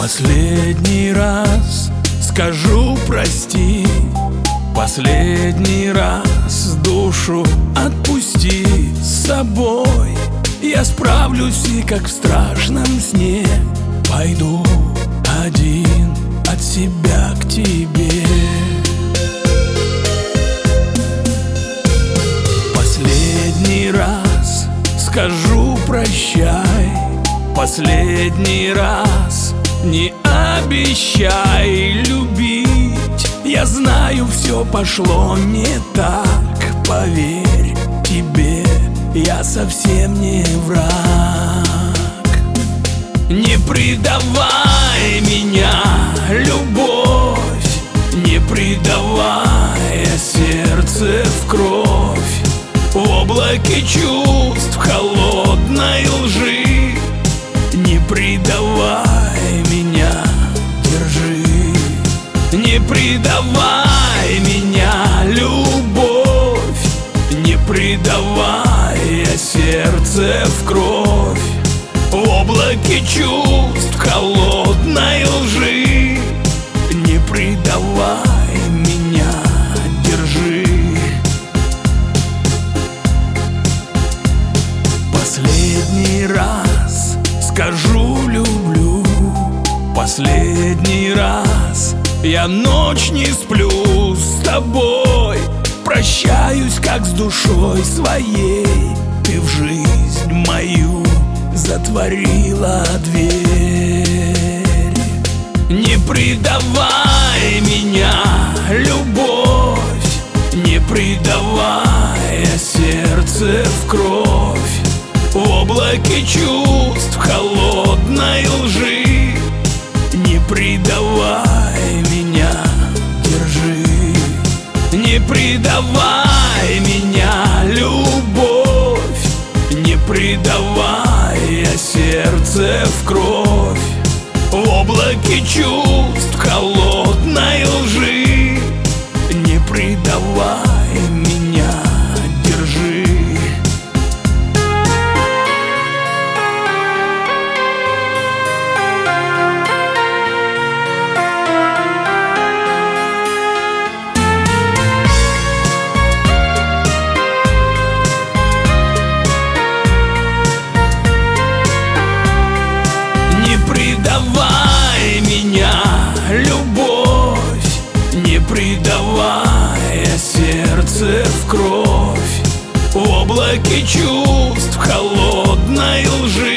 Последний раз скажу прости, последний раз душу отпусти. С собой я справлюсь, и как в страшном сне пойду один от себя к тебе. Последний раз скажу прощай, последний раз не обещай любить. Я знаю, все пошло не так, поверь, тебе я совсем не враг. Не предавай меня, любовь, не предавай сердце в кровь. В облаке чувств холодной лжи не предавай меня, держи. Не предавай меня, любовь, не предавай сердце в кровь. В облаке чувств холодной лжи не предавай меня, держи. Последний раз скажу люблю, последний раз я ночь не сплю с тобой. Прощаюсь, как с душой своей, ты в жизнь мою затворила дверь. Не предавай меня, любовь, не предавай сердце в кровь. В облаке чувств холодной лжи не предавай меня, держи. Не предавай меня, любовь, не предавай сердце в кровь. В облаке чувств холодной лжи не предавай меня, держи. Не предавай меня, любовь, не предавай сердце в кровь. В облаке чувств холодной лжи